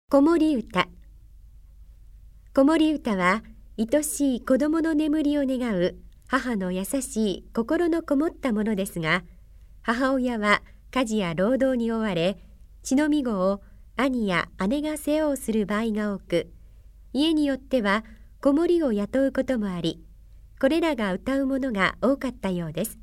子守歌。子守歌は、愛しい子供の眠りを願う母の優しい心のこもったものですが、母親は家事や労働に追われ、乳飲み子を兄や姉が世話をする場合が多く、家によっては子守を雇うこともあり、これらが歌うものが多かったようです。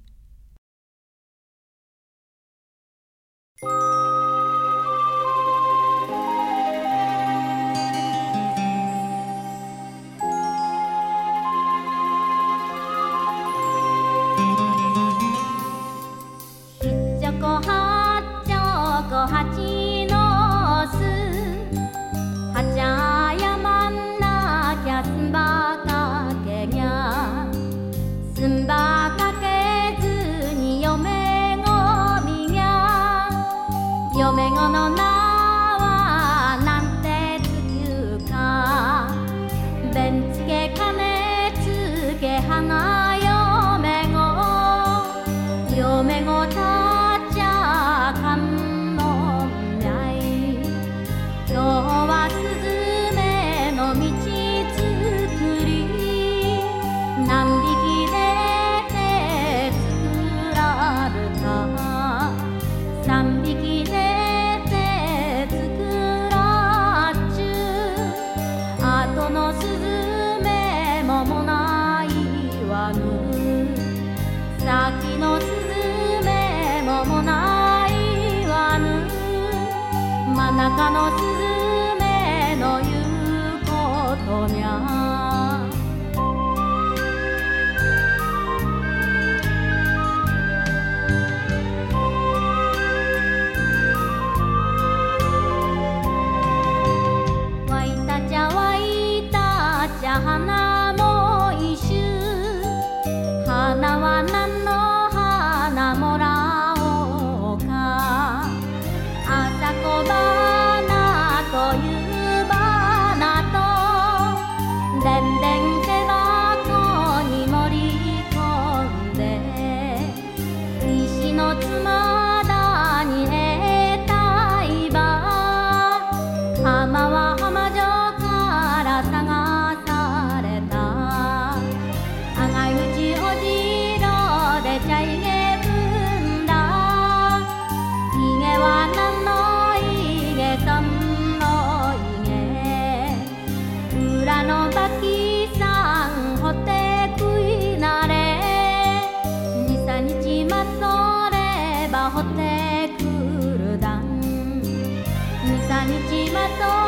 八の巣はちゃやまんなきゃすんばかけにゃすんばかけずに嫁ごみにゃ嫁ごの名はなんてつくかべんつけ金つけはが嫁ごたっちゃかん今日はすずめの道作り何匹出て作らるか三匹出て作らっちゅあとのすずめももないわぬ先のすずめももないわぬ真ん中のすずめの言うことにゃわいたちゃわいたちゃ花も一種花は何の花もらおうか朝小花という花とでんでん手箱に盛り込んで石のつまだに得たいば浜は浜女から探されたあがいうちおじろでちゃいげぶんだひげは何のひげそんのひげ裏のばきさんほってくいなれ二三日待っとればほってくるだん二三日待っと